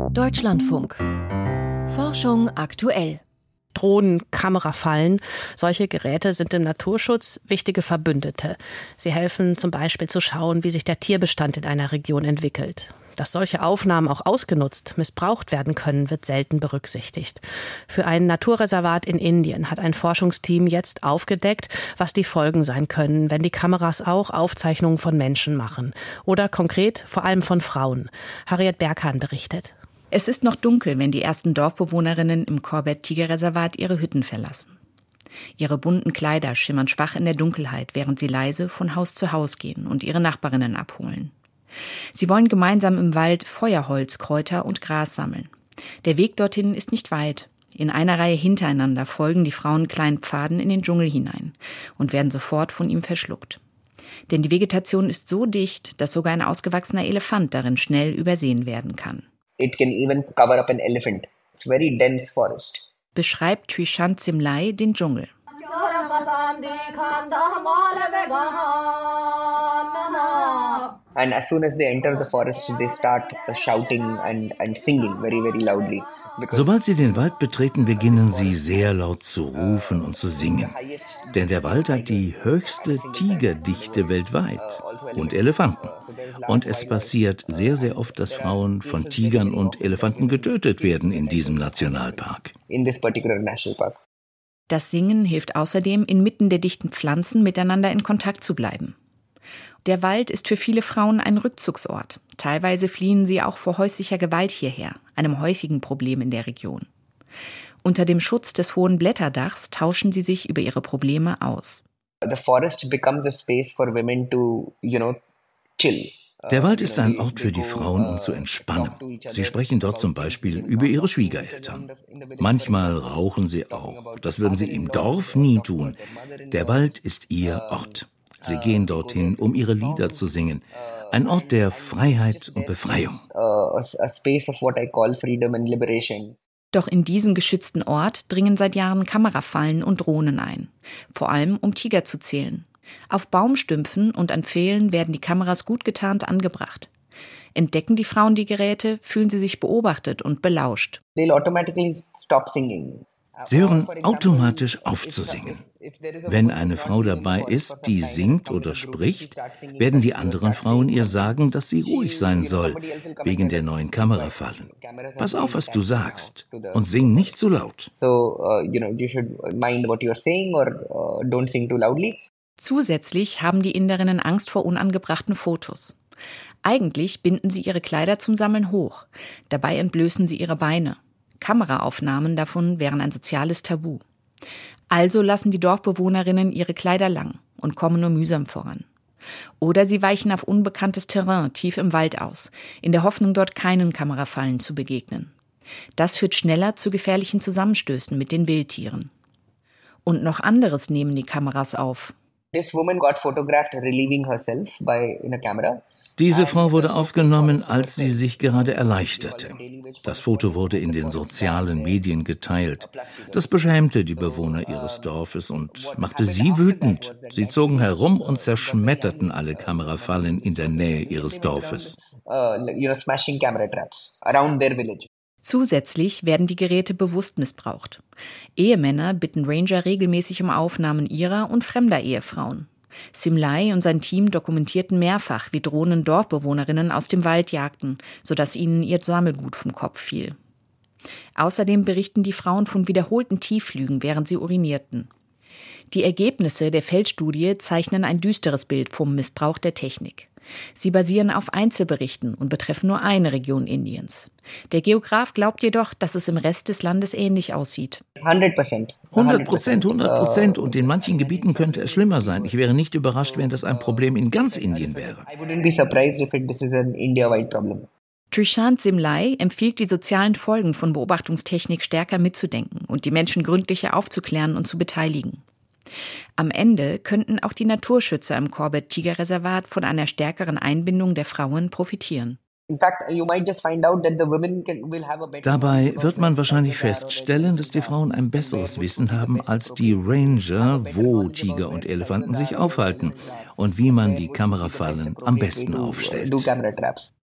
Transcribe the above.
Deutschlandfunk. Forschung aktuell. Drohnen, Kamerafallen. Solche Geräte sind im Naturschutz wichtige Verbündete. Sie helfen zum Beispiel zu schauen, wie sich der Tierbestand in einer Region entwickelt. Dass solche Aufnahmen auch ausgenutzt, missbraucht werden können, wird selten berücksichtigt. Für ein Naturreservat in Indien hat ein Forschungsteam jetzt aufgedeckt, was die Folgen sein können, wenn die Kameras auch Aufzeichnungen von Menschen machen. Oder konkret vor allem von Frauen. Harriet Berghahn berichtet. Es ist noch dunkel, wenn die ersten Dorfbewohnerinnen im Corbett-Tigerreservat ihre Hütten verlassen. Ihre bunten Kleider schimmern schwach in der Dunkelheit, während sie leise von Haus zu Haus gehen und ihre Nachbarinnen abholen. Sie wollen gemeinsam im Wald Feuerholz, Kräuter und Gras sammeln. Der Weg dorthin ist nicht weit. In einer Reihe hintereinander folgen die Frauen kleinen Pfaden in den Dschungel hinein und werden sofort von ihm verschluckt. Denn die Vegetation ist so dicht, dass sogar ein ausgewachsener Elefant darin schnell übersehen werden kann. It can even cover up an elephant. It's very dense forest. Beschreibt Trishant Simlai den Dschungel. And as soon as they enter the forest, they start shouting and singing very, very loudly. Sobald sie den Wald betreten, beginnen sie sehr laut zu rufen und zu singen. Denn der Wald hat die höchste Tigerdichte weltweit und Elefanten. Und es passiert sehr, sehr oft, dass Frauen von Tigern und Elefanten getötet werden in diesem Nationalpark. Das Singen hilft außerdem, inmitten der dichten Pflanzen miteinander in Kontakt zu bleiben. Der Wald ist für viele Frauen ein Rückzugsort. Teilweise fliehen sie auch vor häuslicher Gewalt hierher, einem häufigen Problem in der Region. Unter dem Schutz des hohen Blätterdachs tauschen sie sich über ihre Probleme aus. The forest becomes a space for women to, chill. Der Wald ist ein Ort für die Frauen, um zu entspannen. Sie sprechen dort zum Beispiel über ihre Schwiegereltern. Manchmal rauchen sie auch. Das würden sie im Dorf nie tun. Der Wald ist ihr Ort. Sie gehen dorthin, um ihre Lieder zu singen. Ein Ort der Freiheit und Befreiung. Doch in diesen geschützten Ort dringen seit Jahren Kamerafallen und Drohnen ein. Vor allem, um Tiger zu zählen. Auf Baumstümpfen und an Pfählen werden die Kameras gut getarnt angebracht. Entdecken die Frauen die Geräte, fühlen sie sich beobachtet und belauscht. Sie hören automatisch auf zu singen. Wenn eine Frau dabei ist, die singt oder spricht, werden die anderen Frauen ihr sagen, dass sie ruhig sein soll, wegen der neuen Kamerafallen. Pass auf, was du sagst und sing nicht zu laut. Zusätzlich haben die Inderinnen Angst vor unangebrachten Fotos. Eigentlich binden sie ihre Kleider zum Sammeln hoch. Dabei entblößen sie ihre Beine. Kameraaufnahmen davon wären ein soziales Tabu. Also lassen die Dorfbewohnerinnen ihre Kleider lang und kommen nur mühsam voran. Oder sie weichen auf unbekanntes Terrain tief im Wald aus, in der Hoffnung, dort keinen Kamerafallen zu begegnen. Das führt schneller zu gefährlichen Zusammenstößen mit den Wildtieren. Und noch anderes nehmen die Kameras auf. Diese Frau wurde aufgenommen, als sie sich gerade erleichterte. Das Foto wurde in den sozialen Medien geteilt. Das beschämte die Bewohner ihres Dorfes und machte sie wütend. Sie zogen herum und zerschmetterten alle Kamerafallen in der Nähe ihres Dorfes. Zusätzlich werden die Geräte bewusst missbraucht. Ehemänner bitten Ranger regelmäßig um Aufnahmen ihrer und fremder Ehefrauen. Simlai und sein Team dokumentierten mehrfach, wie Drohnen Dorfbewohnerinnen aus dem Wald jagten, sodass ihnen ihr Sammelgut vom Kopf fiel. Außerdem berichten die Frauen von wiederholten Tiefflügen, während sie urinierten. Die Ergebnisse der Feldstudie zeichnen ein düsteres Bild vom Missbrauch der Technik. Sie basieren auf Einzelberichten und betreffen nur eine Region Indiens. Der Geograf glaubt jedoch, dass es im Rest des Landes ähnlich aussieht. 100%. Und in manchen Gebieten könnte es schlimmer sein. Ich wäre nicht überrascht, wenn das ein Problem in ganz Indien wäre. Trishant Simlai empfiehlt, die sozialen Folgen von Beobachtungstechnik stärker mitzudenken und die Menschen gründlicher aufzuklären und zu beteiligen. Am Ende könnten auch die Naturschützer im Corbett-Tigerreservat von einer stärkeren Einbindung der Frauen profitieren. Dabei wird man wahrscheinlich feststellen, dass die Frauen ein besseres Wissen haben als die Ranger, wo Tiger und Elefanten sich aufhalten und wie man die Kamerafallen am besten aufstellt.